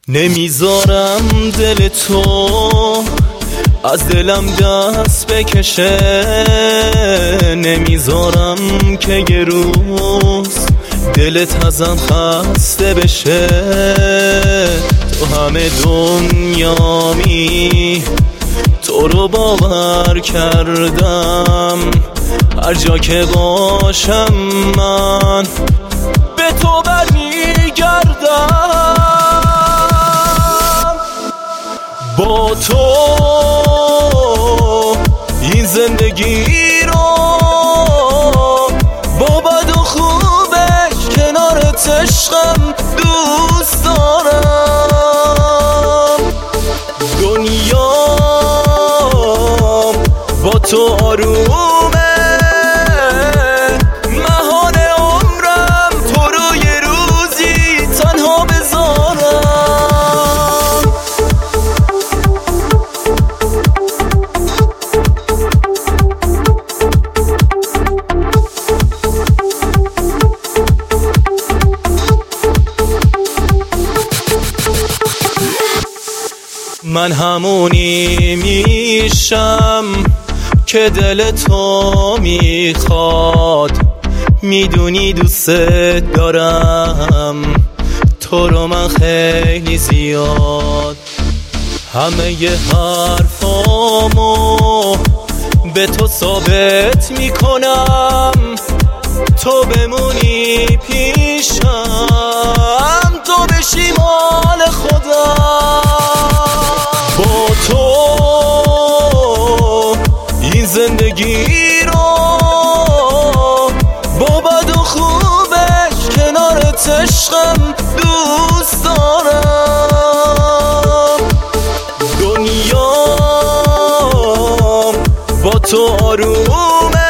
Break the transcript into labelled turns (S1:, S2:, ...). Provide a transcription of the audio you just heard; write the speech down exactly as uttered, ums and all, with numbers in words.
S1: نمیذارم دل تو از دلم دست بکشه، نمیذارم که یه روز دلت ازم خسته بشه. تو همه دنیامی تو رو باور کردم، هر جا که باشم من به تو برمیگردم. با تو این زندگی رو با بد و خوبش کنارت عشقم دوست دارم. دنیام با تو آرومه، مهان عمرم تو رو یه روزی تنها بذارم. من همونی میشم که دل تو میخواد، میدونی دوست دارم تو رو من خیلی زیاد. همه ی حرفامو به تو ثابت میکنم، تو بمونی پیشم، تو بشی مال خودم. با تو این زندگی رو با بد و خوبش کنارت عشقم دوست دارم. دنیام با تو آرومه،